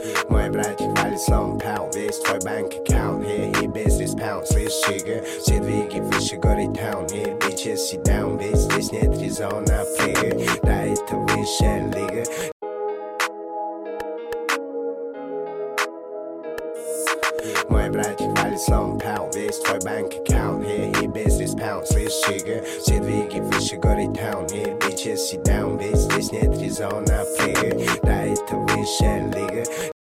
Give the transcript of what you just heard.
Мой братик валит словом паунд, весь твой банк-аккаунт. Here, бизнес паунд, слышь, чига. Все двиги выше горы таун. Here, bitches, sit down, ведь здесь нет резона флига. Да, это высшая лига. Мой братик валит словом паунд, весь твой банк-аккаунт. Here, бизнес паунд, слышь, чига. Все двиги выше горы таун. Here, bitches, sit down, ведь здесь нет резона флига. Да, это высшая лига.